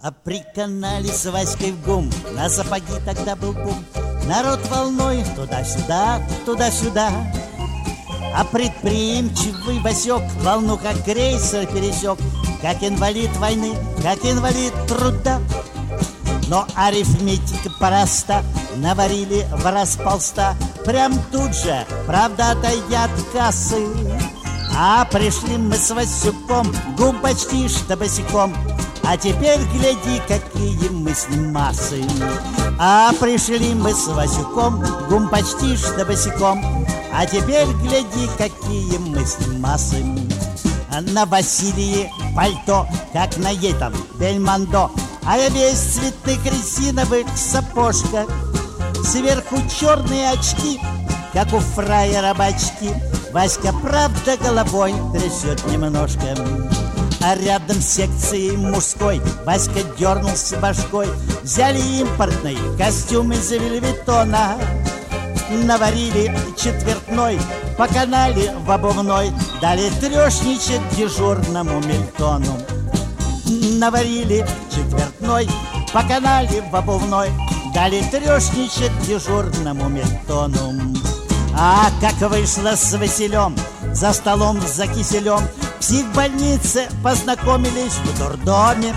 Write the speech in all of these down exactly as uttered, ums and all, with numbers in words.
А при канале с Васькой в ГУМ на сапоги тогда был бум. Народ волной туда-сюда, туда-сюда. А предприимчивый Васек волну как крейсер пересек, как инвалид войны, как инвалид труда. Но арифметика проста, наварили в раз полста, прям тут же, правда, отойдя от кассы. А пришли мы с Васюком, ГУМ почти что босиком. А теперь гляди, какие мы с ним массы. А пришли мы с Васюком, ГУМ почти что босиком. А теперь гляди, какие мы с ним массы. На Василии пальто, как на ей там Бельмондо, а я весь в цветных резиновых сапожках. Сверху черные очки, как у фраера бачки. Васька, правда, головой трясет немножко. А рядом с секцией мужской Васька дернулся башкой. Взяли импортный костюм из Вельветона, наварили четвертной, по канале в обувной, дали трешничать дежурному Мильтону. Наварили четвертной, по канале в обувной, дали трешничать дежурному Мильтону. А как вышло с Василем за столом за киселем, в психбольнице познакомились в дурдоме.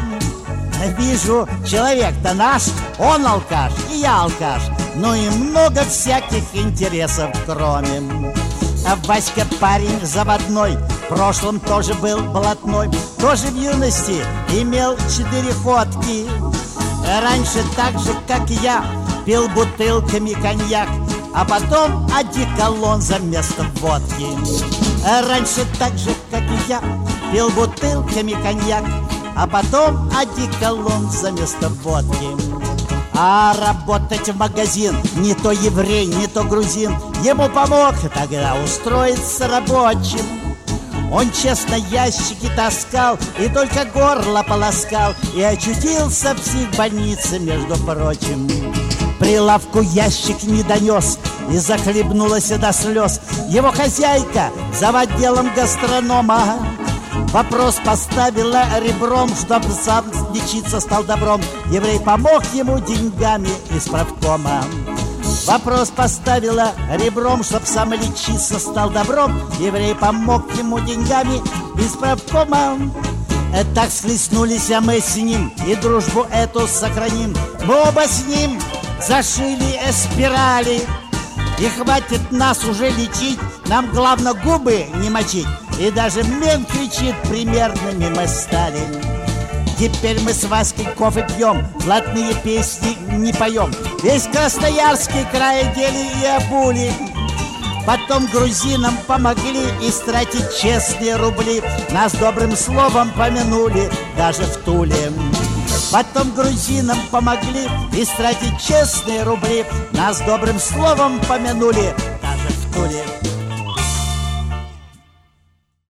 Вижу, человек-то наш, он алкаш, и я алкаш, ну и много всяких интересов кроме. А Васька парень заводной, в прошлом тоже был блатной, тоже в юности имел четыре ходки. Раньше так же, как и я, пил бутылками коньяк, а потом одеколон за место водки. Раньше так же, как и я, пил бутылками коньяк, а потом одеколон за место водки. А работать в магазин не то еврей, не то грузин. Ему помог тогда устроиться рабочим. Он честно ящики таскал и только горло полоскал, и очутился в психбольнице, между прочим. Прилавку ящик не донес и захлебнулась до слез его хозяйка заводделом гастронома. Вопрос поставила ребром, чтоб сам лечиться стал добром. Еврей помог ему деньгами из правкома. Вопрос поставила ребром, чтоб сам лечиться стал добром. Еврей помог ему деньгами из правкома. Так слеснулись мы с ним и дружбу эту сохраним. Мы оба с ним зашили спирали, и хватит нас уже лечить, нам главное губы не мочить. И даже мент кричит, примерными мы стали. Теперь мы с Васькой кофе пьем, блатные песни не поем. Весь Красноярский край одели и обули. Потом грузинам помогли истратить честные рубли. Нас добрым словом помянули даже в Туле. Потом грузинам помогли истратить честные рубли. Нас добрым словом помянули даже в Туле.